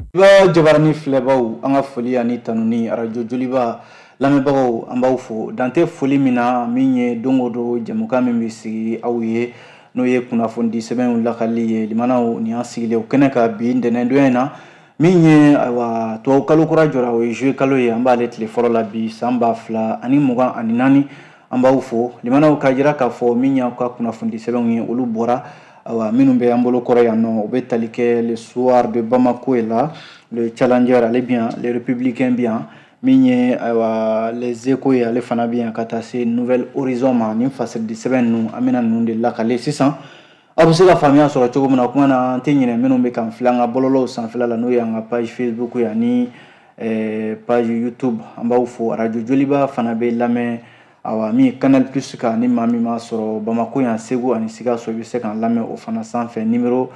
Ba jabarani filɛbaw an ka foli ani tanuni arajo joliba lamɛnbagaw an b'aw fo dante foli min na min ye don o don jɛmukan min bɛ sigi aw ye n'o ye kunnafoni sɛbɛnw lakali ye limanaw ni an sigilen o kɛnɛ ka bi ntɛnɛndonya in na min ye ayiwa tubabu kalo kura jɔra o ye juillet kalo ye an b'ale tile fɔlɔ la bi san 2024 an b'aw fo limanaw ka jira k'a fɔ min y'aw ka kunnafoni sɛbɛnw ye olu bɔra minnu bɛ an bolo kɔrɔ yan nɔ o bɛ tali kɛ le soir de Bamako est là le challenger ale bien les républicains bien min ye les échos ye ale fana bien ka taa se nouvelle horizon ma ni fasɛrɛdi sɛbɛn ninnu an bɛna ninnu de lakale sisan aw bɛ se ka faamuya sɔrɔ cogo min na o kuma na an tɛ ɲinɛ minnu bɛ kan filɛ an ka bɔlɔlɔw sanfɛla la n'o ye an ka page Facebook ye ani page YouTube an b'aw fo arajo joliba fana bɛ lamɛn min ye Canal Plus kan ni maa min m'a sɔrɔ Bamako yan Segu ani Sikaso i bɛ se k'an lamɛn o fana sanfɛ numéro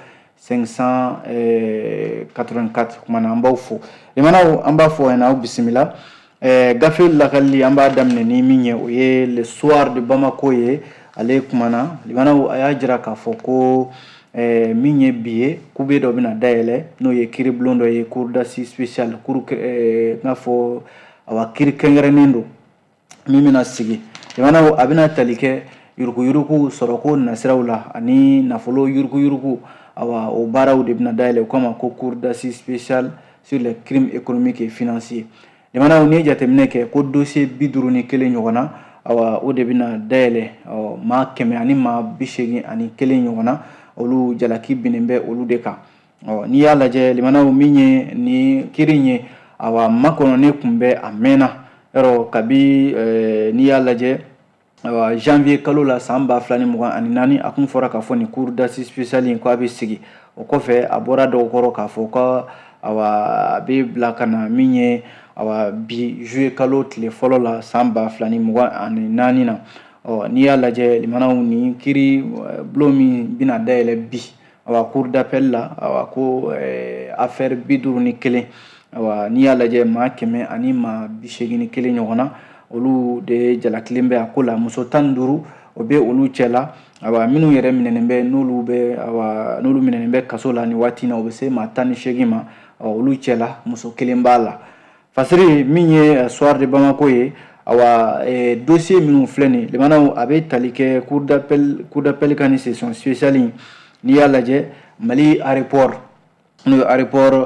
584 kuma na an b'aw fo limanaw an b'a fɔ ɲɛna aw bisimila gafe lakalili an b'a daminɛ ni min ye o ye le soir de Bamako ye ale kuma na limanaw a y'a jira k'a fɔ ko min ye bi ye kube dɔ bɛna dayɛlɛ n'o ye kiiribulon dɔ ye cour d'assises spéciale n'a fɔ kiiri kɛrɛnkɛrɛnnen don min bɛna sigi limanaw a bɛna tali kɛ yuruguyurugu sɔrɔko nasiraw la ani nafolo yuruguyurugu o baaraw de bɛna dayɛlɛ o kama ko cour d'assises spéciale sur les crimes économiques et financiers limanaw ni ye jateminɛ kɛ ko dossier 51 ɲɔgɔn na o de bɛna dayɛlɛ maa 100 ani maa 81 ɲɔgɔn na olu jalaki binnen bɛ olu de kan n'i y'a lajɛ limanaw min ye ni kiiri in ye makɔnɔnen tun bɛ a mɛnna yɔrɔ kabi n'i y'a lajɛ janvier kalo la san 2024 a kun fɔra k'a fɔ ni cour d'assises spéciale in ko a bɛ sigi o kɔfɛ a bɔra dɔw kɔrɔ k'a fɔ ko a bɛ bila ka na min ye bi juillet kalo tile fɔlɔ la san 2024 na n'i y'a lajɛ limanaw ni kiiri bulon min bɛna dayɛlɛ bi cour d'appel la ko affaire 51 n'i y'a lajɛ maa 100 ani maa 81 ɲɔgɔn na olu de jalakilen bɛ a ko la muso 15 o bɛ olu cɛ la minnu yɛrɛ minɛnen bɛ n'olu minɛnen bɛ kaso la ni waati na o bɛ se maa 18 ma olu cɛ la muso 1 b'a la fasiri min ye soir de Bamako ye dossier minnu filɛ nin limanaw a bɛ tali kɛ cour d'appel ka ni session spéciale n'i y'a lajɛ Mali aéroport n'o ye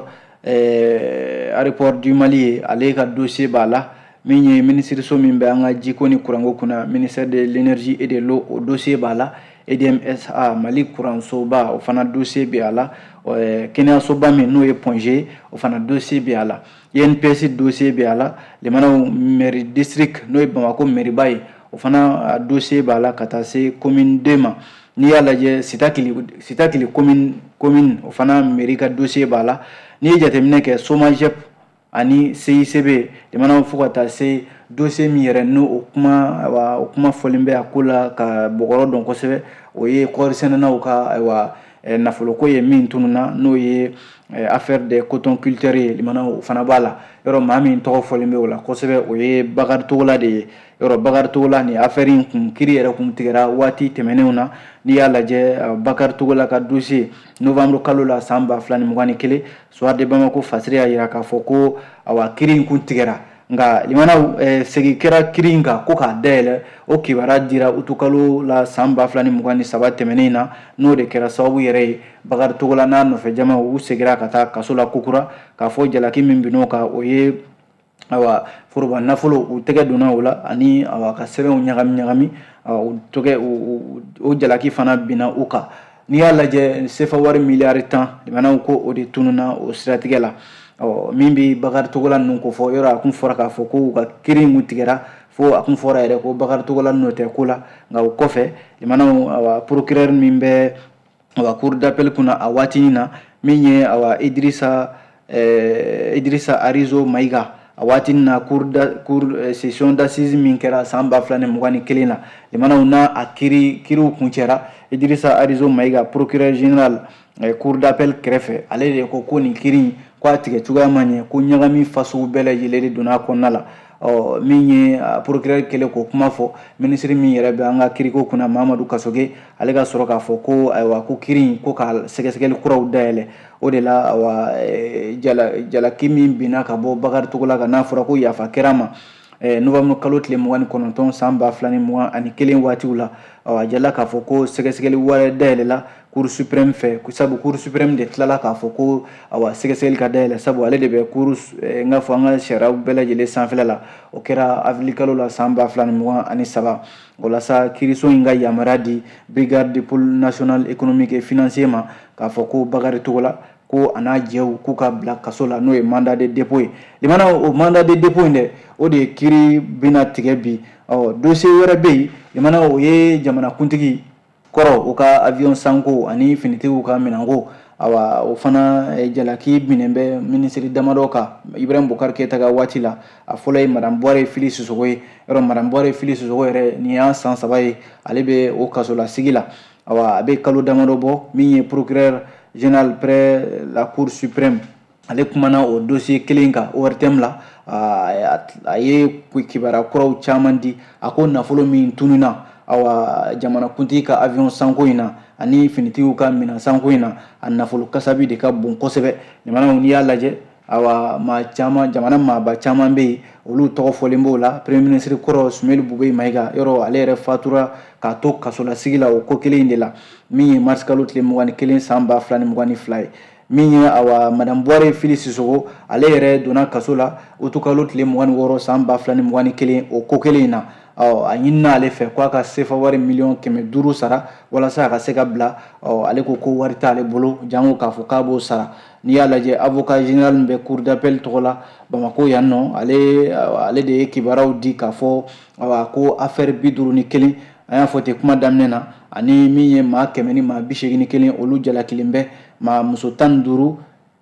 aéroport du Mali ye ale ka dossier b'a la min ye ministériso min bɛ an ka jiko ni kuranko kunna ministère de l'énergie et de l'eau o dossier b'a la EDMSA Mali kuransoba o fana dossier bɛ a la kɛnɛyasoba min n'o ye Pongé o fana dossier bɛ a la INPS dossier bɛ a la limanaw mairie district n'o ye Bamako mairiba ye o fana dossier b'a la ka taa se commune 2 ma n'i y'a lajɛ Sitakili commune o fana mairie ka dossier b'a la n'i ye jateminɛ kɛ SOMAGEP ani CICB limanaw fo ka taa se dossier min yɛrɛ n'o o kuma fɔlen bɛ a ko la ka bɔgɔrɔ dɔn kosɛbɛ o ye kɔɔri sɛnɛnaw ka nafoloko ye min tununa n'o ye affaire des coton culteurs ye limanaw o fana b'a la yɔrɔ maa min tɔgɔ fɔlen bɛ o la kosɛbɛ o ye Bakari Togola de ye yɔrɔ Bakari Togola ni affaire in kiiri yɛrɛ kun tigɛra waati tɛmɛnenw na n'i y'a lajɛ Bakari Togola ka dossier novembre kalo la san 2021 soir de Bamako fasiri y'a jira k'a fɔ ko kiiri in kun tigɛra nka limanaw segi kɛra kiiri in kan ko k'a dayɛlɛ o kibaruya dira utukalo la san 2023 tɛmɛnen na n'o de kɛra sababu yɛrɛ ye Bakari Togola n'a nɔfɛ jama u segira ka taa kaso la Kokura k'a fɔ jalaki min bin'o kan o ye foroba nafolo u tɛgɛ donna o la ani ka sɛbɛnw ɲagami o jalaki fana binna u kan n'i y'a lajɛ sefa wari miliyari 10 limanaw ko o de tununa o siratigɛ la min bɛ Bakari Togola ninnu ko fɔ yɔrɔ a kun fɔra k'a fɔ ko u ka kiiri in kun tigɛra fo a kun fɔra yɛrɛ ko Bakari Togola n'o tɛ ko la nka o kɔfɛ limanaw procureur min bɛ cour d'appel kunna a waatinin na min ye Idrissa Arizo Maïga a waatinin na cour session d'assises min kɛra san 2021 na limanaw n'a a kiiriw kuncɛra Idrissa Arizo Maïga procureur général cour d'appel kɛrɛfɛ ale de ko nin kiiri ko a tigɛ cogoya ma ɲɛ ko ɲagami faso bɛɛ lajɛlen de donna a kɔnɔna la min ye procureur kɛlen ko kuma fɔ ministre min yɛrɛ bɛ an ka kiriko kunna Mahamadu Kasoge ale ka sɔrɔ k'a fɔ ko ayiwa ko kiiri ko ka sɛgɛsɛgɛli kuraw dayɛlɛ o de la jalaki min binna ka bɔ Bakari Togola kan n'a fɔra ko yafa kɛra ma novembre kalo tile 29 san 2021 waatiw la a jala k'a fɔ ko sɛgɛsɛgɛli wɛrɛ dayɛlɛla Cour suprême fɛ sabu Cour suprême de tilala k'a fɔ ko sɛgɛsɛgɛli ka dayɛlɛ sabu ale de bɛ n ka fɔ an ka sariyaw bɛɛ lajɛlen sanfɛla la o kɛra avril kalo la san 2023 walasa kiiriso in ka yamaruya di brigade de pôle national économique et financier ma k'a fɔ ko Bakari Togola ko a n'a jɛw k'u ka bila kaso la n'o ye mandat de dépôt ye limana o mandat de dépôt in dɛ o de ye kiiri bɛna tigɛ bi dossier wɛrɛ bɛ yen limana o ye jamanakuntigi kɔrɔ o ka avion sanko ani finitigiw ka minanko o fana jalaki binnen bɛ ministre damadɔ kan Ibrahim Bukar Keita ka waati la a fɔlɔ ye madame Bɔre Fili Sisoko ye yɔrɔ madame Bɔre Fili Sisoko yɛrɛ nin y'a san 3 ye ale bɛ o kasolasigi la a bɛ kalo damadɔ bɔ min ye procureur général près la Cour suprême ale kumana o dossier kelen kan ORTM la a ye kibaruya kuraw caman di a ko nafolo min tununa jamanakuntigi ka avion sanko in na ani finitigiw ka minan sanko in na a nafolo kasabi de ka bon kosɛbɛ jamanaw n'i y'a lajɛ jamana maaba caman bɛ yen olu tɔgɔ fɔlen b'o la premier ministre kɔrɔ Sumeli Bube Mayiga yɔrɔ ale yɛrɛ fatura k'a to kasolasigi la o ko kelen in de la min ye mars kalo tile 21 san 2022 ye min ye madame Bɔre Fili Sisoko ale yɛrɛ donna kaso la utu kalo tile 26 san 2021 o ko kelen in na a ɲinina ale fɛ k'a ka sefa wari $500,000 sara walasa a ka se ka bila ale ko wari t'ale bolo jango k'a fɔ k'a b'o sara n'i y'a lajɛ avocat général min bɛ cour d'appel tɔgɔ la Bamako yan nɔ ale de ye kibaruyaw di k'a fɔ ko affaire 51 an y'a fɔ ten kuma daminɛ na ani min ye maa 100 ni maa 81 olu jalakilen bɛ maa muso 15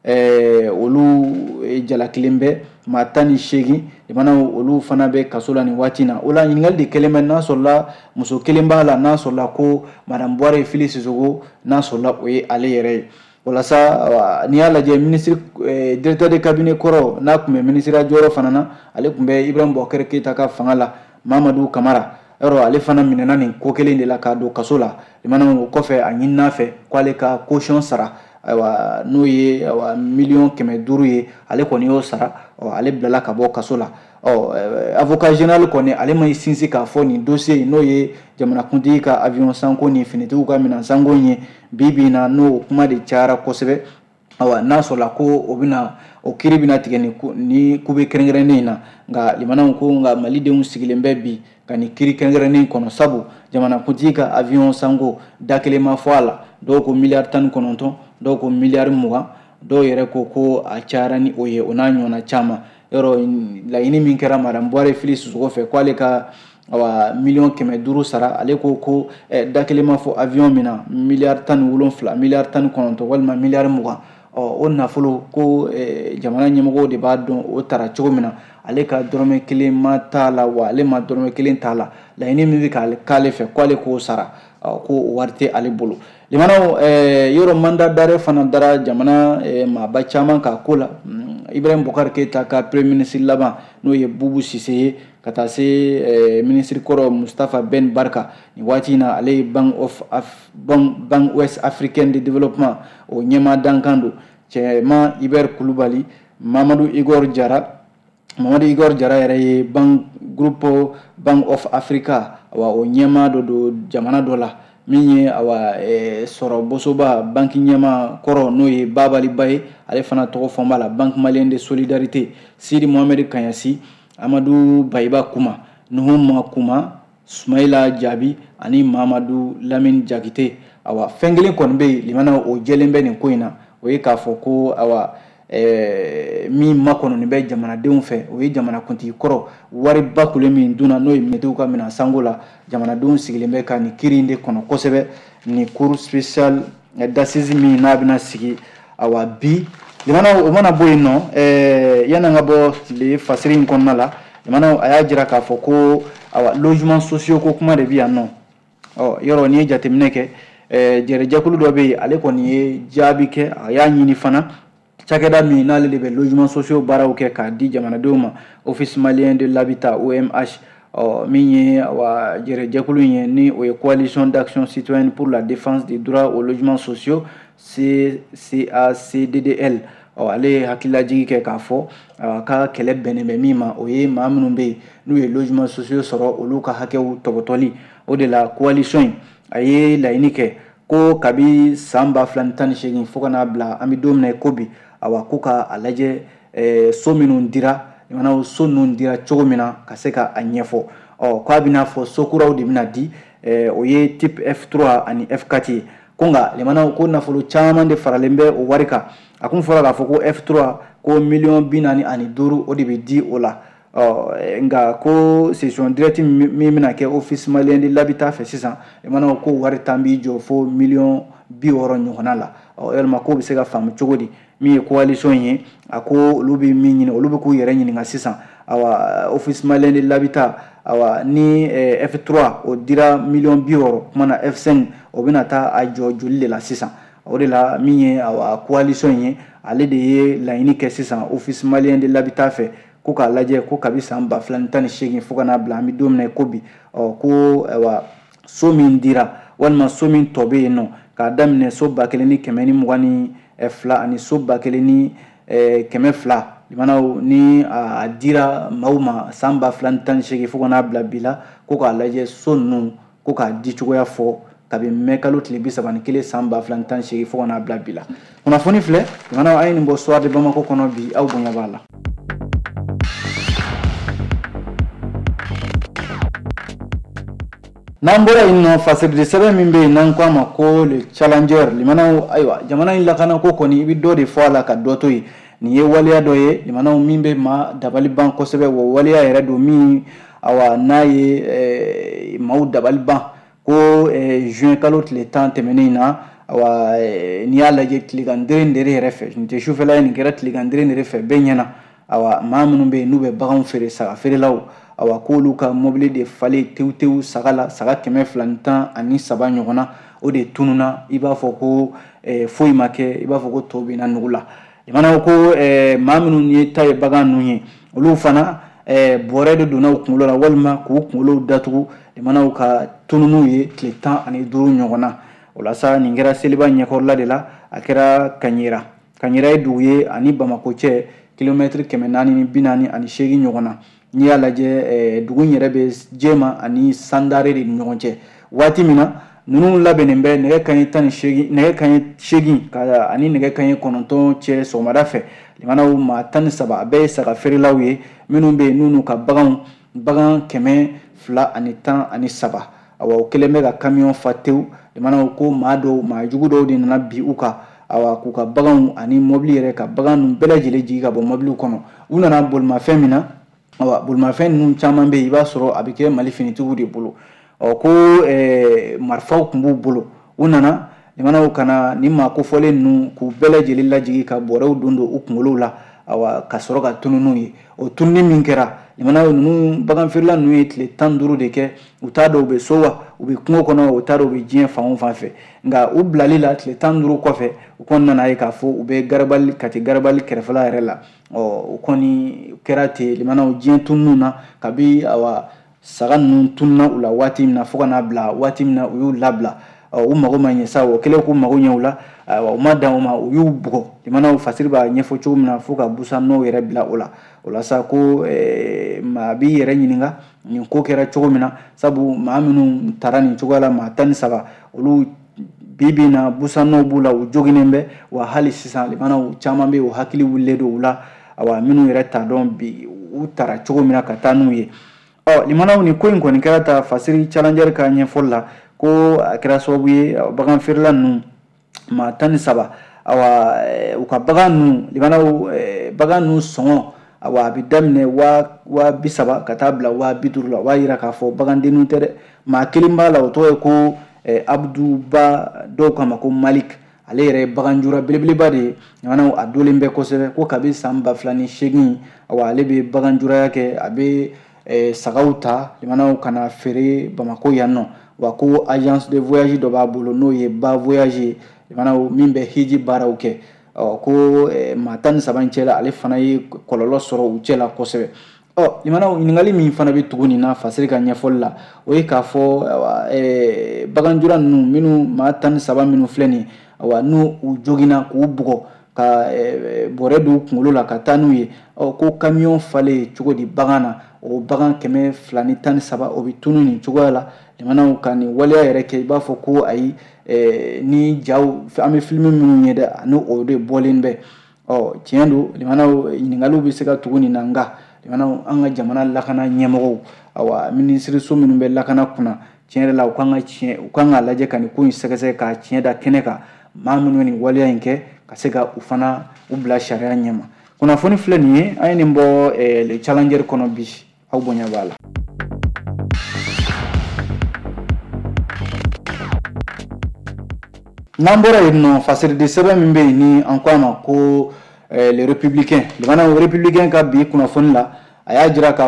olu jalakilen bɛ maa 18 limana olu fana bɛ kaso la nin waati na o la ɲininkali de kɛlen bɛ n'a sɔrɔla muso kelen b'a la n'a sɔrɔla ko madame Bɔre Fili Sisoko n'a sɔrɔla o ye ale yɛrɛ ye walasa n'i y'a lajɛ ministre directeur de cabinet kɔrɔ n'a tun bɛ ministre jɔyɔrɔ fana na ale tun bɛ Ibrahim Boubacar Keita ka fanga la Mamadou Kamara yɔrɔ ale fana minɛna nin ko kelen de la k'a don kaso la limana o kɔfɛ a ɲinina fɛ k'ale ka caution sara n'o ye $500,000 ye ale kɔni y'o sara ale bilala ka bɔ kaso la avocat général kɔni ale ma sinsin k'a fɔ nin dossier n'o ye jamanakuntigi ka avion sanko ni finitigiw ka minan sanko ye bi na n'o kuma de cayara kosɛbɛ n'a sɔrɔla ko o kiiri bɛna tigɛ ni kube kɛrɛnkɛrɛnnen in na nka limanaw ko nka malidenw sigilen bɛ bi ka nin kiiri kɛrɛnkɛrɛnnen kɔnɔ sabu jamanakuntigi ka avion sanko da kelen ma fɔ a la dɔw ko $19,000,000 dɔw ko $20,000,000 dɔw yɛrɛ ko a cayara ni o ye o n'a ɲɔgɔnna caman yɔrɔ laɲini min kɛra madame Bɔre Fili Sisoko fɛ k'ale ka $100,000 sara ale ko da kelen ma fɔ avion min na $17,000,000 $19,000,000 walima $20,000,000 o nafolo ko jamana ɲɛmɔgɔw de b'a dɔn o tara cogo min na ale ka dɔrɔmɛ kelen ma t'a la wa ale ma dɔrɔmɛ kelen t'a la laɲini min bɛ k'ale fɛ k'ale k'o sara ko wari tɛ ale bolo limanaw yɔrɔ mandat d'arrêt fana dara jamana maaba caman ka ko la Ibrahim Boubacar Keita ka premier ministre laban n'o ye Boubou Cissé ye ka taa se ministre kɔrɔ Mustapha Ben Barka nin waati in na ale ye Bank West Africain de Développement o ɲɛmaa dankan don cɛman Iber Kulubali Mamadou Igor Jara yɛrɛ ye groupe Bank of Africa o ɲɛmaa dɔ don jamana dɔ la min ye sɔrɔ bosoba banki ɲɛmaa kɔrɔ n'o ye Babali Ba ye ale fana tɔgɔ fɔ b'a la Banque Malienne de Solidarité Sidi Mohamed Kanyasi Amadou Bayiba Kuma Nuhu Makuma Sumaila Jabi ani Mamadou Lamine Jakite fɛn kelen kɔni bɛ yen limana o jɛlen bɛ nin ko in na o ye k'a fɔ ko min makɔnɔni bɛ jamanadenw fɛ o ye jamanakuntigi kɔrɔ wari bakulen min dunna n'o ye minɛtigiw ka minan sanko la jamanadenw sigilen bɛ ka nin kiiri in de kɔnɔ kosɛbɛ ni cour spéciale d'assises min n'a bɛna sigi bi limana o mana bɔ yen nɔ yan'an ka bɔ tile fasiri in kɔnɔna la limana a y'a jira k'a fɔ ko logement sociaux ko kuma de bɛ yan nɔ yɔrɔ n'i ye jateminɛ kɛ jɛrɛjɛkulu dɔ bɛ yen ale kɔni ye jaabi kɛ a y'a ɲini fana cakɛda min n'ale de bɛ logements sociaux baaraw kɛ k'a di jamanadenw ma office malien de l'habitat OMH min ye jɛkulu ye ni o ye coalition d'action citoyenne pour la défense des droits aux logements sociaux CACDDL ale ye hakililajigi kɛ k'a fɔ ka kɛlɛ bɛnnen bɛ min ma o ye maa minnu bɛ yen n'u ye logements sociaux sɔrɔ olu ka hakɛw tɔbɔtɔli o de la coalition in a ye laɲini kɛ ko kabi san 2018 fo ka n'a bila an bɛ don min na ko bi k'u ka a lajɛ so minnu dira so ninnu dira cogo min na ka se ka a ɲɛfɔ k'a bɛna fɔ so kuraw de bɛna di o ye type F3 ani F4 ye ko nka ko nafolo caman de faralen bɛ o wari kan a kun fɔra k'a fɔ ko F3 ko $45,000 o de bɛ di o la nka ko session directe min bɛna kɛ office malien de l'habitat fɛ sisan ko wari tan b'i jɔ fo $60,000 ɲɔgɔnna la yalima ko bɛ se ka faamu cogo di min ye coalition ye a ko olu bɛ min ɲini olu bɛ k'u yɛrɛ ɲininka sisan office malien de l'habitat ni F3 o dira $60,000 kuma na F5 o bɛna taa a jɔ joli de la sisan o de la min ye coalition ye ale de ye laɲini kɛ sisan office malien de l'habitat fɛ ko k'a lajɛ ko kabi san 2018 fo ka n'a bila an bɛ don min na ko bi ko so min dira walima so min tɔ bɛ yen nɔ k'a daminɛ so 1,122 ani so 1,200 ni a dira maaw ma san 2018 fo ka n'a bila bi la ko k'a lajɛ so ninnu ko k'a di cogoya fɔ kabi mɛ kalo tile 31 san 2018 fo ka n'a bila bi la kunnafoni filɛ an ye nin bɔ soir de Bamako kɔnɔ bi aw bonya b'a la. N'an bɔra yen nɔ fasɛrɛdi sɛbɛn min bɛ yen n'an ko a ma ko le challenger ayiwa jamana in lakana ko kɔni i bɛ dɔ de fɔ a la ka dɔ to yen nin ye waleya dɔ ye min bɛ maa dabali ban kosɛbɛ wa waleya yɛrɛ don min n'a ye maaw dabali ban ko juin kalo tile 10 tɛmɛnen na n'i y'a lajɛ tilegan dere yɛrɛ fɛ nin tɛ sufɛla ye nin kɛra tilegan dere fɛ bɛɛ ɲɛna maa minnu bɛ yen n'u bɛ baganw feere saga feerelaw k'olu ka mobili de falen tewu saga la saga 213 ɲɔgɔnna o de tununa i b'a fɔ ko foyi ma kɛ i b'a fɔ ko tɔw bɛ na nugu la ko maa minnu ye ta ye bagan ninnu ye olu fana bɔrɛ de donna u kunkolo la walima k'u kunkolo datugu ka tunun'u ye tile 15 ɲɔgɔnna o la sa nin kɛra seliba ɲɛkɔrɔla de la a kɛra Kaɲera ye dugu ye ani Bamako cɛ kilomètre 448 ɲɔgɔnna n'i y'a lajɛ dugu in yɛrɛ bɛ Jɛma ani Sandare de ni ɲɔgɔn cɛ waati min na ninnu labɛnnen bɛ nɛgɛ kanɲɛ 8 ani nɛgɛ kanɲɛ 9 cɛ sɔgɔmada fɛ maa 13 a bɛɛ ye saga feerelaw ye minnu bɛ yen n'u ka bagan 213 o kɛlen bɛ ka camion fa tewu ko maa jugu dɔw de nana bi u kan k'u ka baganw ani mobili yɛrɛ ka bagan ninnu bɛɛ lajɛlen jigi ka bɔ mobiliw kɔnɔ u nana bolimafɛn min na bolimafɛn ninnu caman bɛ yen i b'a sɔrɔ a bɛ kɛ Mali finitigiw de bolo ko marifaw tun b'u bolo u nana kana ni maa kofɔlen ninnu k'u bɛɛ lajɛlen lajigi ka bɔrɛw don u kunkolow la ka sɔrɔ ka tunu n'u ye o tununi min kɛra ninnu bagan feerela ninnu ye tile 15 de kɛ u t'a dɔn u bɛ so wa u bɛ kungo kɔnɔ u t'a dɔn u bɛ diɲɛ fan o fan fɛ nka u bilali la tile 15 kɔfɛ u kɔni nana ye k'a fɔ u bɛ Kati garabali kɛrɛfɛla yɛrɛ la o kɔni kɛra ten diɲɛ tununw na kabi saga ninnu tununa u la waati min na fo ka n'a bila waati min na u y'u labila u mago ma ɲɛ sa o kɛlen k'u mago ɲɛ u la u ma dan o ma u y'u bugɔ fasiri b'a ɲɛfɔ cogo min na fo ka busan n'o yɛrɛ bila o la sa ko maa b'i yɛrɛ ɲininka nin ko kɛra cogo min na sabu maa minnu taara nin cogoya la maa 13 olu bibi na busan n'o b'u la u joginen bɛ wa hali sisan caman bɛ u hakili wulilen don u la minnu yɛrɛ t'a dɔn bi u taara cogo min na ka taa n'u ye ni ko in kɔni kɛra ta fasiri challenger ka ɲɛfɔli la ko a kɛra sababu ye bagan feerela ninnu maa 13 u ka bagan ninnu sɔngɔ a bɛ daminɛ 30,000 ka taa bila 50,000 la o b'a jira k'a fɔ bagandenninw tɛ dɛ maa kelen b'a la o tɔgɔ ye ko Abduba dɔw k'a ma ko Malik ale yɛrɛ ye baganjura belebeleba de ye a dolen bɛ kosɛbɛ ko kabi san 2008 ale bɛ baganjuraya kɛ a bɛ sagaw ta kana feere Bamako yan nɔ wa ko agence de voyage dɔ b'a bolo n'o ye Ba Voyage min bɛ hiji baaraw kɛ ko maa 13 in cɛla ale fana ye kɔlɔlɔ sɔrɔ u cɛla kosɛbɛ. Limanaw ɲininkali min fana bɛ tuguni na Fasiri ka ɲɛfɔli la o ye k'a fɔ baganjura ninnu minnu maa 13 minnu filɛ nin ye n'u u joginna k'u bugɔ ka bɔrɛ don kunkolo la ka taa n'u ye ko camion falen cogo di bagan na o bagan 213 o bɛ tunu nin cogoya la. Limanaw ka nin waleya yɛrɛ kɛ i b'a fɔ ko ayi ni jaw an bɛ film minnu ye dɛ ani o de bɔlen bɛ. Tiɲɛ don limanaw ɲininkaliw bɛ se ka tugu nin na nka limanaw an ka jamana lakana ɲɛmɔgɔw minisiriso minnu bɛ lakana kunna tiɲɛ yɛrɛ la u kan ka lajɛ ka nin ko in sɛgɛsɛgɛ k'a tiɲɛ da kɛnɛ kan maa minnu nin waleya in kɛ ka se ka u fana u bila sariya ɲɛma. Kunnafoni filɛ nin ye an ye nin bɔ le challenger kɔnɔ bi aw bonya b'a la. N'an bɔra yen nɔ fasiriden sɛbɛn min bɛ yen ni an ko a ma ko les républicains limanaw républicain ka bi kunnafoni la a y'a jira k'a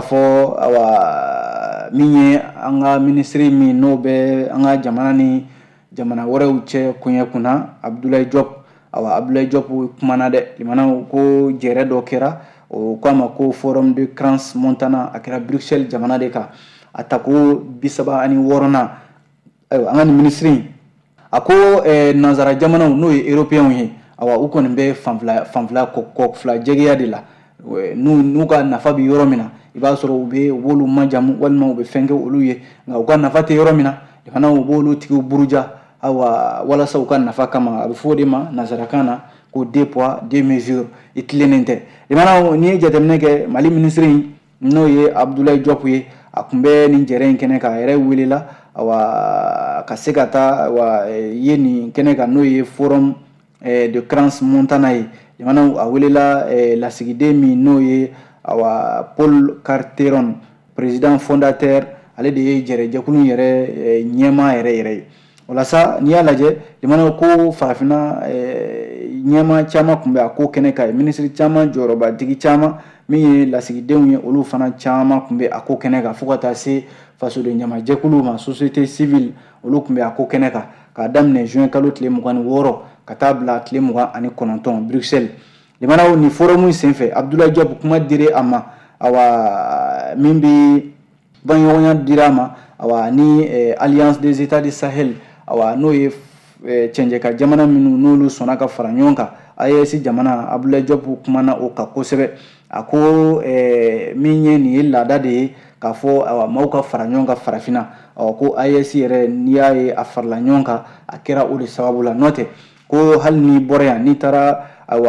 fɔ min ye an ka ministre min n'o bɛ an ka jamana ni jamana wɛrɛw cɛ koɲɛ kunna Abdoulaye Diop Abdoulaye Diop kumana dɛ limanaw ko jɛrɛ dɔ kɛra o ko a ma ko forum de Crans Montana a kɛra Bruxelles jamana de kan a ta ko 36nan an ka nin ministre in a ko nanzara jamanaw n'o ye européens ye u kɔni bɛ fanfila kɔ fila jɛgɛya de la n'u ka nafa bɛ yɔrɔ min na i b'a sɔrɔ u b'olu majamu walima u bɛ fɛn kɛ olu ye nka u ka nafa tɛ yɔrɔ min na limanaw u b'olu tigiw buruja walasa u ka nafa kama a bɛ fɔ o de ma nanzarakan na ko 2 poids 2 mesures i tilennen tɛ limanaw n'i ye jateminɛ kɛ Mali ministre in n'o ye Abdoulaye Diop ye a tun bɛ nin jɛrɛ in kɛnɛ kan a yɛrɛ welela ka se ka taa ye nin kɛnɛ kan n'o ye forum de Crans Montana ye limanaw a welela lasigiden min n'o ye Paul Carteron président fondateur ale de ye jɛrɛjɛkulu yɛrɛ ɲɛma yɛrɛ ye walasa n'i y'a lajɛ limanaw ko farafina ɲɛma caman tun bɛ a ko kɛnɛ kan ministre caman jɔyɔrɔbatigi caman min ye lasigidenw ye olu fana caman tun bɛ a ko kɛnɛ kan fo ka taa se fasoden ɲamajɛkuluw ma société civile olu tun bɛ a ko kɛnɛ kan k'a daminɛ juin kalo tile 26 ka taa bila tile 29 Bruxelles limanaw ni forum senfɛ Abdoulaye Diop kuma dire a ma min bɛ banɲɔgɔnya dira a ma ni alliance des états du Sahel n'o ye cɛnjɛ ka jamana minnu n'olu sɔnna ka fara ɲɔgɔn kan AES jamana Abdoulaye Diop kumana o kan kosɛbɛ a ko min ye nin ye laada de ye k'a fɔ maaw ka fara ɲɔgɔn kan farafina ko AES yɛrɛ n'i y'a ye a farala ɲɔgɔn kan a kɛra o de sababu la n'o tɛ ko hali n'i bɔra yan n'i taara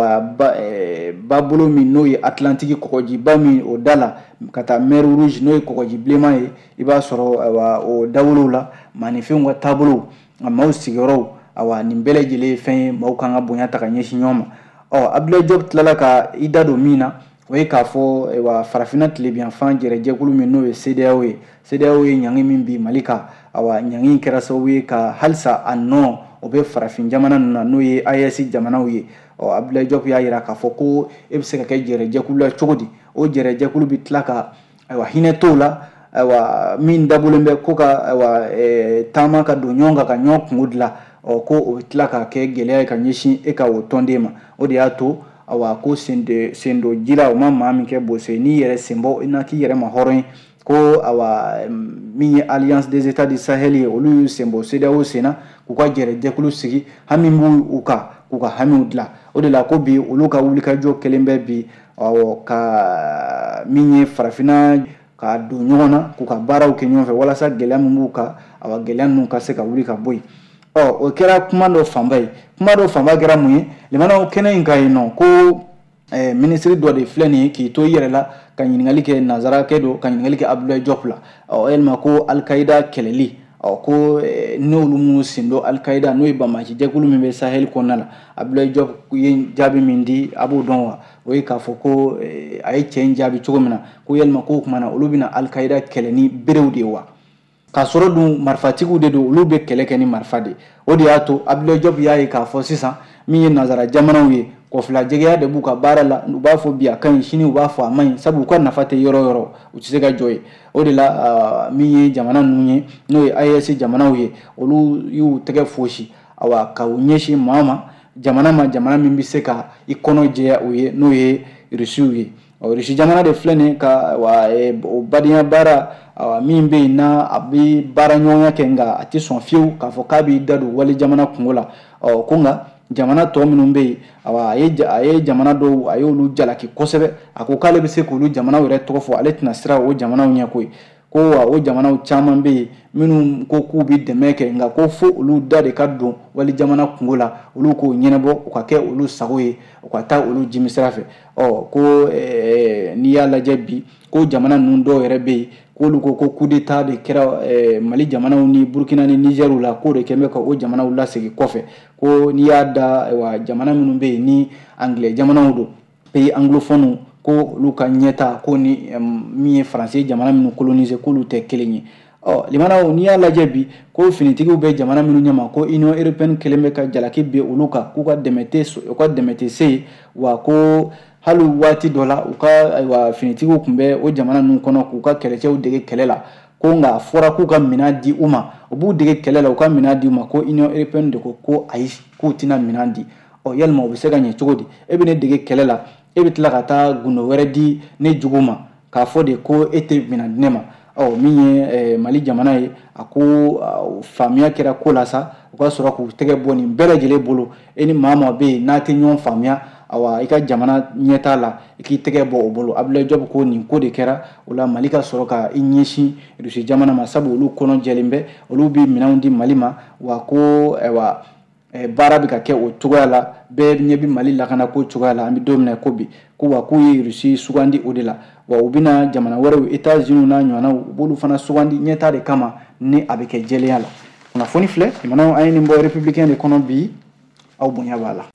ba bolo min n'o ye Atlantique kɔgɔjiba min o da la ka taa mer rouge n'o ye kɔgɔji bilenman ye i b'a sɔrɔ o dawolow la maanifɛnw ka taabolow maaw sigiyɔrɔw nin bɛɛ lajɛlen ye fɛn ye maaw kan ka bonya ta ka ɲɛsin ɲɔgɔn ma Abdoulaye Diop tilala ka i da don min na o ye k'a fɔ farafina tilebiyanfan jɛrɛjɛkulu min n'o ye CEDEAO ye ɲangi min bi Mali kan ɲangi kɛra sababu ye ka halisa a nɔ o bɛ farafin jamana ninnu na n'o ye AES jamanaw ye Abdoulaye Diop y'a jira k'a fɔ ko e bɛ se ka kɛ jɛrɛjɛkulu la cogo di o jɛrɛjɛkulu bɛ tila ka hinɛ t'o la min dabɔlen bɛ ko ka taama ka don ɲɔgɔn kan ka ɲɔgɔn kungo dilan ko o bɛ tila ka kɛ gɛlɛya ye ka ɲɛsin e ka o tɔnden ma o de y'a to ko sen don ji la o ma maa min kɛ bose n'i yɛrɛ sen bɔ i na k'i yɛrɛ ma hɔrɔn ye ko min ye alliance des états du Sahel ye olu y'u sen bɔ CEDEAO sen na k'u ka jɛrɛjɛkulu sigi hami b'u kan k'u ka hamiw dilan o de la ko bi olu ka wulikajɔ kelen bɛ bi ka min ye farafina ka don ɲɔgɔn na k'u ka baaraw kɛ ɲɔgɔn fɛ walasa gɛlɛya min b'u kan gɛlɛya ninnu ka se ka wuli ka bɔ yen o kɛra kuma dɔ fanba ye kuma dɔ fanba kɛra mun ye limanaw kɛnɛ in ka yen nɔ ko ministre dɔ de filɛ nin ye k'i to i yɛrɛ la ka ɲininkali kɛ nanzarakɛ don ka ɲininkali kɛ Abdoulaye Diop la yalima ko Al-Qaïda kɛlɛli ko n'olu minnu sen don Al-Qaïda n'o ye banbaaci jɛkulu min bɛ Sahel kɔnɔna la Abdoulaye Diop ye jaabi min di a b'o dɔn wa o ye k'a fɔ ko a ye cɛ in jaabi cogo min na ko yalima ko o tuma na olu bɛna Al-Qaïda kɛlɛ ni berew de ye wa k'a sɔrɔ dun marifatigiw de don olu bɛ kɛlɛ kɛ ni marifa de o de y'a to Abdoulaye Diop y'a ye k'a fɔ sisan min ye nanzara jamanaw ye kɔfila jɛgɛya de b'u ka baara la u b'a fɔ bi a ka ɲi sini u b'a fɔ a man ɲi sabu u ka nafa tɛ yɔrɔ yɔrɔ u tɛ se ka jɔ ye o de la min ye jamana ninnu ye n'o ye AES jamanaw ye olu y'u tɛgɛ fosi ka u ɲɛsin maa ma jamana ma jamana min bɛ se ka i kɔnɔ jɛya o ye n'o ye Rusiw ye. Rusi jamana de filɛ nin ka o badenya baara min bɛ yen n'a a bɛ baara ɲɔgɔnya kɛ nka a tɛ sɔn fiyewu k'a fɔ k'a b'i da don wali jamana kungo la ko nka jamana tɔ minnu bɛ yen a ye jamana dɔw a y'olu jalaki kosɛbɛ a ko k'ale bɛ se k'olu jamanaw yɛrɛ tɔgɔ fɔ ale tɛna siran o jamanaw ɲɛ koyi ko o jamanaw caman bɛ yen minnu ko k'u bɛ dɛmɛ kɛ nka ko fo olu da de ka don wali jamana kungo la olu k'o ɲɛnabɔ u ka kɛ olu sago ye u ka taa olu jimi sira fɛ ko n'i y'a lajɛ bi ko jamana ninnu dɔw yɛrɛ bɛ yen k'olu ko coup d'état de kɛra Mali jamanaw ni Burkina ni Niger la k'o de kɛn bɛ ka o jamanaw lasegin kɔfɛ ko n'i y'a da jamana minnu bɛ yen ni anglais jamanaw don pays anglophone ko olu ka ɲɛta ko ni min ye faransi jamana minnu coloniser k'olu tɛ kelen ye limanaw n'i y'a lajɛ bi ko finitigiw bɛ jamana minnu ɲɛma ko Union européenne kɛlen bɛ ka jalaki bin olu kan k'u ka dɛmɛ tɛ se yen wa ko hali waati dɔ la u ka finitigiw tun bɛ o jamana ninnu kɔnɔ k'u ka kɛlɛcɛw dege kɛlɛ la ko nka a fɔra k'u ka minɛn di u ma u b'u dege kɛlɛ la u ka minɛn di u ma ko Union européenne de ko ayi k'u tɛna minɛn di yalima u bɛ se ka ɲɛ cogo di e bɛ ne dege kɛlɛ la e bɛ tila ka taa gundo wɛrɛ di ne jugu ma k'a fɔ de ko e tɛ minɛn di ne ma min ye Mali jamana ye a ko faamuya kɛra ko la sa u ka sɔrɔ k'u tɛgɛ bɔ nin bɛɛ lajɛlen bolo e ni maa bɛ yen n'a tɛ ɲɔgɔn faamuya i ka jamana ɲɛtaa la i k'i tɛgɛ bɔ o bolo Abdoulaye Diop ko nin ko de kɛra o la Mali ka sɔrɔ ka i ɲɛsin Rusi jamana ma sabu olu kɔnɔ jɛlen bɛ olu bɛ minɛnw di Mali ma wa ko baara bɛ ka kɛ o cogoya la bɛɛ ɲɛ bɛ Mali lakana ko cogoya la an bɛ don min na ko bi ko wa k'u ye Rusi sugandi o de la wa u bɛna jamana wɛrɛw États-Unis n'a ɲɔgɔnnaw u b'olu fana sugandi ɲɛtaa de kama ni a bɛ kɛ jɛlenya la kunnafoni filɛ jamanaw an ye nin bɔ républicain de kɔnɔ bi aw bonya b'a la.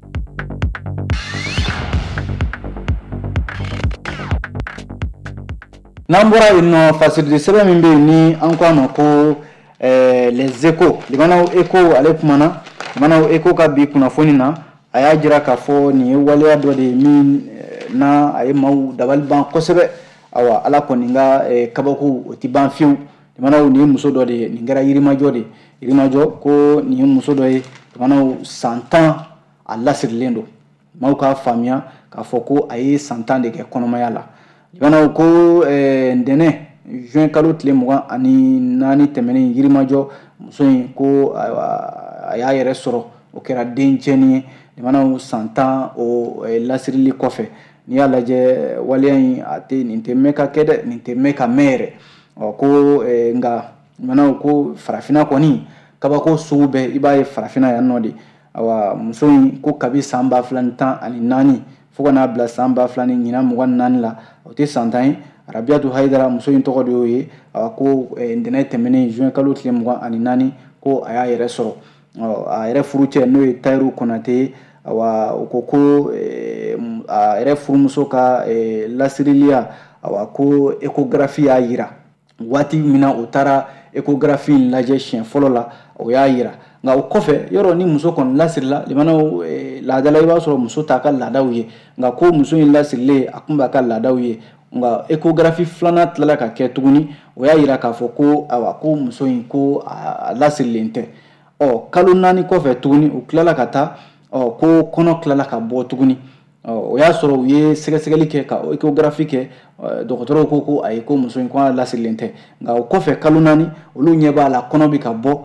N'an bɔra yen nɔ fasiridi sɛbɛn min bɛ yen ni an ko a ma ko les échos limanaw écho ale kumana limanaw écho ka bi kunnafoni na a y'a jira k'a fɔ nin ye waleya dɔ de ye min na a ye maaw dabali ban kosɛbɛ ala kɔni ka kabako o tɛ ban fiyewu limanaw nin ye muso dɔ de ye nin kɛra Yirimajɔ de ye Yirimajɔ ko nin ye muso dɔ ye limanaw san 10 a lasirilen don maaw k'a faamuya k'a fɔ ko a ye san 10 de kɛ kɔnɔmaya la limanaw ko ntɛnɛn juin kalo tile 24 tɛmɛnen Yirimajɔ muso in ko a y'a yɛrɛ sɔrɔ o kɛra dencɛni ye limanaw san 10 o lasirili kɔfɛ n'i y'a lajɛ waleya in nin tɛ mɛn ka kɛ dɛ nin tɛ mɛn ka mɛn yɛrɛ ko nka limanaw ko farafinna kɔni kabako sugu bɛɛ i b'a ye farafinna yan nɔ de muso in ko kabi san 2014 fo ka n'a bila san 2024 la o tɛ san 10 ye Rabiatu Haidara muso in tɔgɔ de y'o ye ko ntɛnɛn tɛmɛnen juin kalo tile 24 ko a y'a yɛrɛ sɔrɔ a yɛrɛ furucɛ n'o ye Tayiru Konate ye o ko a yɛrɛ furumuso ka lasiriliya ko échographie y'a jira waati min na o taara échographie in lajɛ siɲɛ fɔlɔ la o y'a jira nka o kɔfɛ yɔrɔ ni muso kɔni lasirila limanaw laadala i b'a sɔrɔ muso t'a ka laadaw ye nka ko muso in lasirilen a tun b'a ka laadaw ye nka échographie filanan tilala ka kɛ tuguni o y'a jira k'a fɔ ko muso in ko a lasirilen tɛ kalo 4 kɔfɛ tuguni u tilala ka taa ko kɔnɔ tilala ka bɔ tuguni o y'a sɔrɔ u ye sɛgɛsɛgɛli kɛ ka échographie kɛ dɔgɔtɔrɔw ko ayi ko muso in ko a lasirilen tɛ nka o kɔfɛ kalo 4 olu ɲɛ b'a la kɔnɔ bɛ ka bɔ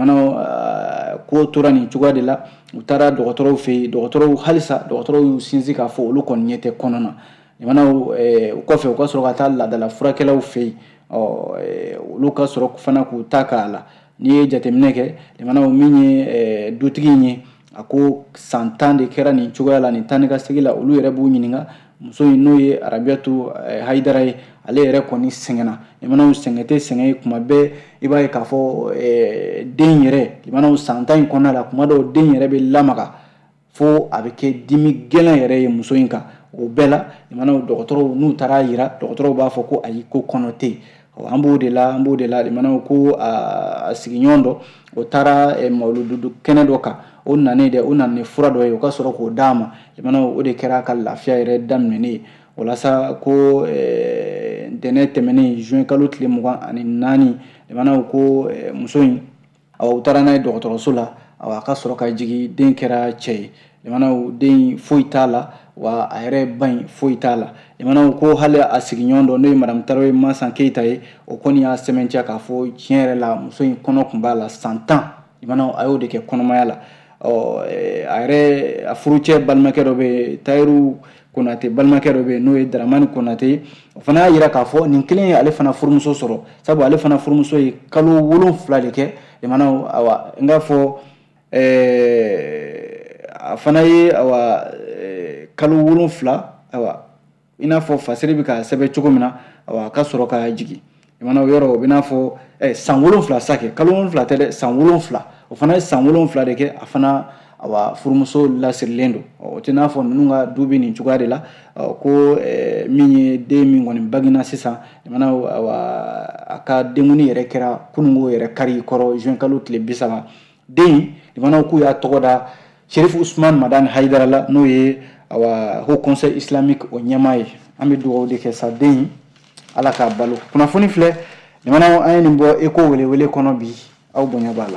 ko tora nin cogoya de la u taara dɔgɔtɔrɔw fɛ yen dɔgɔtɔrɔw halisa dɔgɔtɔrɔw y'u sinsin k'a fɔ olu kɔni ɲɛ tɛ kɔnɔ na o kɔfɛ u ka sɔrɔ ka taa laadala furakɛlaw fɛ yen olu ka sɔrɔ fana k'u ta k'a la n'i ye jateminɛ kɛ limanaw min ye dutigi in ye a ko san 10 de kɛra nin cogoya la nin 10 ni ka segin la olu yɛrɛ b'u ɲininka muso in n'o ye Rabiatu Haidara ye ale yɛrɛ kɔni sɛgɛnna limanaw sɛgɛn tɛ sɛgɛn ye kuma bɛɛ i b'a ye k'a fɔ den yɛrɛ limanaw san 10 in kɔnɔna la kuma dɔw den yɛrɛ bɛ lamaga fo a bɛ kɛ dimi gɛlɛn yɛrɛ ye muso in kan o bɛɛ la limanaw dɔgɔtɔrɔw n'u taara yira dɔgɔtɔrɔw b'a fɔ ko ayi ko kɔnɔ tɛ yen an b'o de la limanaw ko a sigiɲɔgɔn dɔ o taara mawuludu kɛnɛ dɔ kan o nanen fura dɔ ye o ka sɔrɔ k'o d'a ma limanaw o de kɛra a ka lafiya yɛrɛ daminɛnen ye walasa ko ntɛnɛn tɛmɛnen juin kalo tile 24 limanaw ko muso in u taara n'a ye dɔgɔtɔrɔso la awa ka sɔrɔ ka jigi den kɛra cɛ ye limanaw den foyi t'a la wa a yɛrɛ ba in foyi t'a la limanaw ko hali a sigiɲɔgɔn dɔ n'o ye madame Tarawele Mansan Keyita ye o kɔni y'a sɛmɛntiya k'a fɔ tiɲɛ yɛrɛ la muso in kɔnɔ tun b'a la san 10 limanaw a y'o de kɛ kɔnɔmaya la a yɛrɛ a furucɛ balimakɛ dɔ bɛ Tayiru Konate balimakɛ dɔ bɛ n'o ye Daramani Konate o fana y'a yira k'a fɔ nin kelen ye ale fana furumuso sɔrɔ sabu ale fana furumuso ye kalo 7 de kɛ limanaw awa n k'a fɔ a fana ye awa kalo 7 awa i n'a fɔ fasiri bɛ ka sɛbɛn cogo min na awa a ka sɔrɔ ka jigin limanaw yɔrɔ o bɛ n'a fɔ san 7 sa kɛ kalo 7 tɛ dɛ san 7 o fana ye san 7 de kɛ a fana awa furumuso lasirilen don o tɛ n'a fɔ ninnu ka du bɛ nin cogoya de la ko min ye den min kɔni bangena sisan limanaw awa a ka denkuni yɛrɛ kɛra kununko yɛrɛ kari kɔrɔ juin kalo tile 30 den limanaw k'u y'a tɔgɔ da Cherif Usman Madani Haidara la n'o ye awa Haut Conseil Islamique o ɲɛmaa ye an bɛ dugawu de kɛ sa den ala k'a balo kunnafoni filɛ limanaw an ye nin bɔ Eko welewele kɔnɔ bi aw bonya b'a la.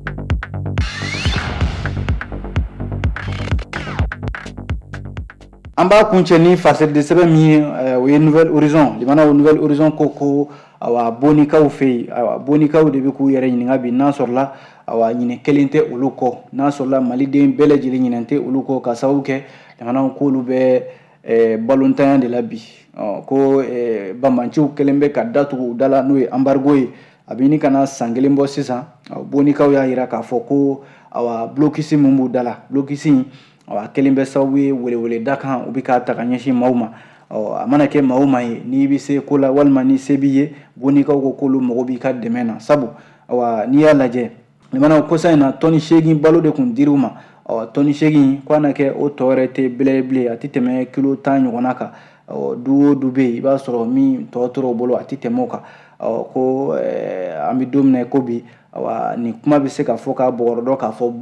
An b'a kuncɛ ni fasɛrɛden sɛbɛn min ye o ye Nouvelle Horizon limanaw Nouvelle Horizon ko awa bonikaw fɛ yen awa bonikaw de bɛ k'u yɛrɛ ɲininka bi n'a sɔrɔla awa ɲinɛ kelen tɛ olu kɔ n'a sɔrɔla maliden bɛɛ lajɛlen ɲinɛ tɛ olu kɔ ka sababu kɛ limanaw k'olu bɛ balontan de la bi ko banbanciw kɛlen bɛ ka datugu u da la n'o ye embargo ye a bɛ ɲini ka na san 1 bɔ sisan bonikaw y'a jira k'a fɔ ko awa blocus min b'u da la blocus awa kelen bɛ sababu ye welewele da kan u bɛ k'a ta ka ɲɛsin maaw ma a mana kɛ maaw ma ye n'i bɛ se ko la walima ni se b'i ye bonikaw ko k'olu mago b'i ka dɛmɛ na sabu awa n'i y'a lajɛ limanaw kosa in na tɔni 8 balo de tun dir'u ma tɔni 8 ko na kɛ o tɔ yɛrɛ tɛ bilen a tɛ tɛmɛ kilo 10 ɲɔgɔnna kan du o du bɛ yen i b'a sɔrɔ min tɔ tora o bolo a tɛ tɛmɛ o kan ko an bɛ don min na ko bi awa nin kuma bɛ se ka fɔ ka bɔgɔrɔ k'a fɔ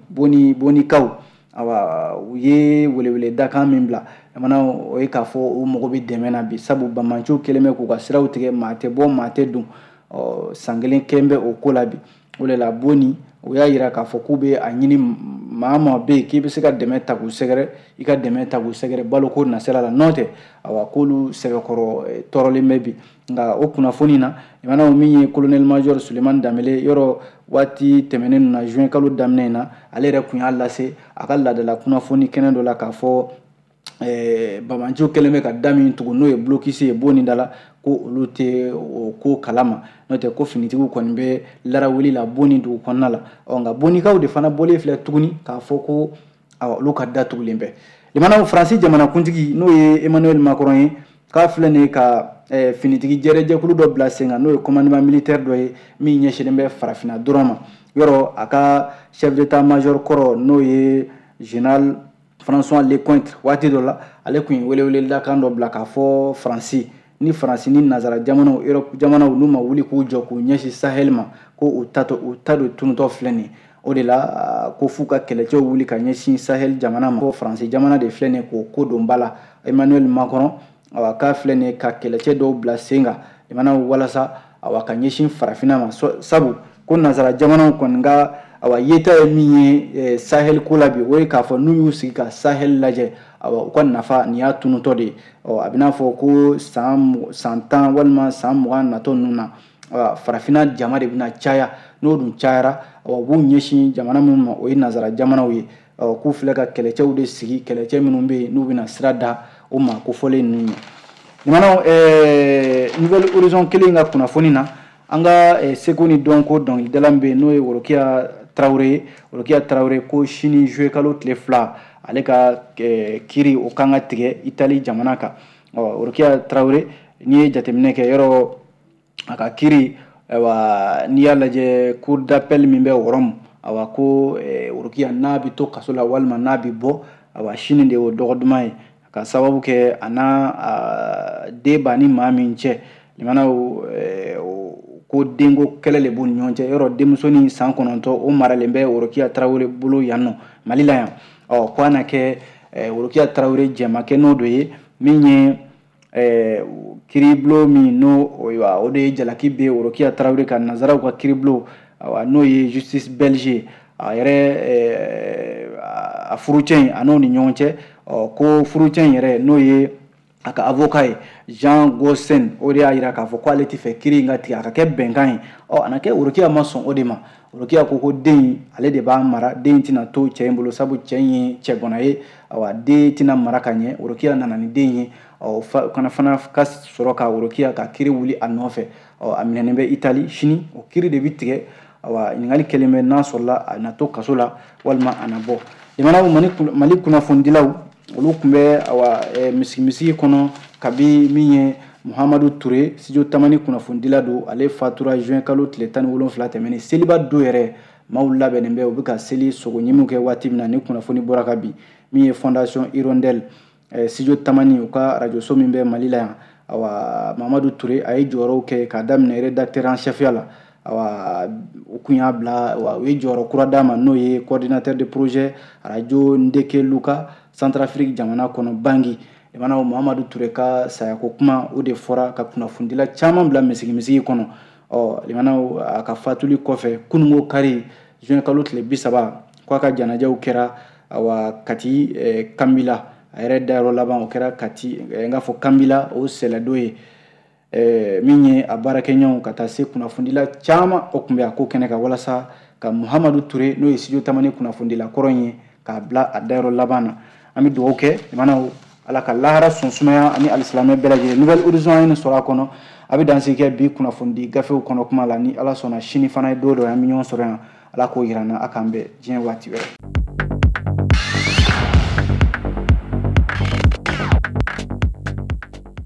bonikaw awa u ye welewele dakan min bila limanaw o ye k'a fɔ u mago bɛ dɛmɛ na bi sabu banbanciw kɛlen bɛ k'u ka siraw tigɛ maa tɛ bɔ maa tɛ don san 1 kɛlen bɛ o ko la bi o de la boni o y'a jira k'a fɔ k'u bɛ a ɲini maa bɛ yen k'i bɛ se ka dɛmɛ ta k'u sɛgɛrɛ i ka dɛmɛ ta k'u sɛgɛrɛ baloko nasira la n'o tɛ awa k'olu sɛbɛkɔrɔ tɔɔrɔlen bɛ bi nka o kunnafoni na limanaw min ye colonel major Sulemani Danbele yɔrɔ waati tɛmɛnen na juin kalo daminɛ in na ale yɛrɛ tun y'a lase a ka laadala kunnafoni kɛnɛ dɔ la k'a fɔ banbanciw kɛlen bɛ ka da min tugu n'o ye blocus ye boni da la ko olu tɛ o ko kalama n'o tɛ ko finitigiw kɔni bɛ larawuli la boni dugu kɔnɔna la nka bonikaw de fana bɔlen filɛ tuguni k'a fɔ ko olu ka datugulen bɛ limanaw Faransi jamanakuntigi n'o ye Emmanuel Macron ye k'a filɛ nin ye ka finitigi jɛrɛjɛkulu dɔ bila sen kan n'o ye commandement militaire dɔ ye min ɲɛsinnen bɛ farafinna dɔrɔn ma yɔrɔ a ka chef d'état major kɔrɔ n'o ye général François Lecointre waati dɔ la ale tun ye welewele dakan dɔ bila k'a fɔ Faransi ni Faransi ni nazara jamanaw Europe jamanaw n'u ma wuli k'u jɔ k'u ɲɛsin Sahel ma ko u ta don tunutɔ filɛ nin o de la ko f'u ka kɛlɛcɛw wuli ka ɲɛsin Sahel jamana ma ko Faransi jamana de filɛ nin k'o ko don ba la Emmanuel Macron awa k'a filɛ nin ka kɛlɛcɛ dɔw bila sen kan limanaw walasa awa ka ɲɛsin farafinna ma sabu ko nazara jamanaw kɔni ka awa yeta ye min ye Sahel ko la bi o ye k'a fɔ n'u y'u sigi ka Sahel lajɛ awa u ka nafa nin y'a tunutɔ de ye a bɛ n'a fɔ ko san 10 walima san 20 natɔ ninnu na farafinna jama de bɛna caya n'o dun cayara u b'u ɲɛsin jamana minnu ma o ye nazara jamanaw ye k'u filɛ ka kɛlɛcɛw de sigi kɛlɛcɛ minnu bɛ yen n'u bɛna sira da o ma kofɔlen ninnu ye limanaw Nouvelle Horizon kelen ka kunnafoni na an ka seko ni dɔnko dɔnkilidala min bɛ yen n'o ye Worokiya Tarawele ye Worokiya Tarawele ko sini juillet kalo tile 2 ale ka kiri o kan ka tigɛ Itali jamana kan Worokiya Tarawele n'i ye jateminɛ kɛ yɔrɔ a ka kiri n'i y'a lajɛ cour d'appel min bɛ Rome ko Worokiya n'a bɛ to kaso la walima n'a bɛ bɔ sini de y'o dɔgɔ duman ye ka sababu kɛ a n'a den b'a ni maa min cɛ limanaw ko denko kɛlɛ de b'u ni ɲɔgɔn cɛ yɔrɔ denmuso ni san 9 o maralen bɛ Worokiya Tarawele bolo yan nɔ Mali la yan ko a na kɛ Worokiya Tarawele jɛmakɛ n'o dɔ ye min ye kiribulon min o de ye jalaki bɛ Worokiya Tarawele ka nazaraw ka kiribulon n'o ye justice belge a yɛrɛ a furucɛ ano ni ɲɔgɔn cɛ ko furucɛ yɛrɛ n'o ye a ka avocat ye Jean Gosen o de y'a yira k'a fɔ ko ale tɛ fɛ kiiri in ka tigɛ a ka kɛ bɛnkan ye a na kɛ Worokiya ma sɔn o de ma Worokiya ko den ale de b'a mara den tɛna to cɛ in bolo sabu cɛ in ye cɛgana ye den tɛna mara ka ɲɛ Worokiya nana ni den ye kana fana ka sɔrɔ ka Worokiya ka kiiri wuli a nɔfɛ a minɛnen bɛ Itali sini o kiiri de bɛ tigɛ ɲininkali kɛlen bɛ n'a sɔrɔla a na to kaso la walima a na bɔ jamana Mali kunnafonidilaw olu tun bɛ misi kɔnɔ kabi min ye Muhamadu Ture studio tamani kunnafonidila don ale fatura juin kalo tile 17 tɛmɛnen seliba don yɛrɛ maaw labɛnnen bɛ u bɛ ka seli sogo ɲimiw kɛ waati min na ni kunnafoni bɔra ka bin min ye fondation Hirondelle studio tamani u ka rajoso min bɛ Mali la yan Muhamadu Ture a ye jɔyɔrɔw kɛ k'a daminɛ rédacteur en chef ya la u kun y'a bila u ye jɔyɔrɔ kura d'a ma n'o ye coordinateur de projet radio Ndeke Luka Centrafrique jamana kɔnɔ Bangui Muhamadu Ture ka sayako kuma o de fɔra ka kunnafonidila caman bila misigi kɔnɔ a ka fatuli kɔfɛ kunungo kari juin kalo tile 30 k'a ka janajaw kɛra Kati Kambila a yɛrɛ dayɔrɔ laban o kɛra Kati n k'a fɔ Kambila o sɛlɛdo ye min ye a baarakɛɲɔgɔnw ka taa se kunnafonidila caman o tun bɛ a ko kɛnɛ kan walasa ka Muhamadu Ture n'o ye studio tamani kunnafonidila kɔrɔ in ye k'a bila a dayɔrɔ laban na an bɛ dugawu kɛ Ala ka lahara sɔn sumaya ani alisilamɛ bɛɛ lajɛlen nouvelle horizon ye nin sɔrɔ a kɔnɔ a bɛ dansigi kɛ bi kunnafonidi gafew kɔnɔ kuma la ni Ala sɔnna sini fana ye don dɔ ye an bɛ ɲɔgɔn sɔrɔ yan Ala k'o yira an na a k'an bɛn diɲɛ waati wɛrɛ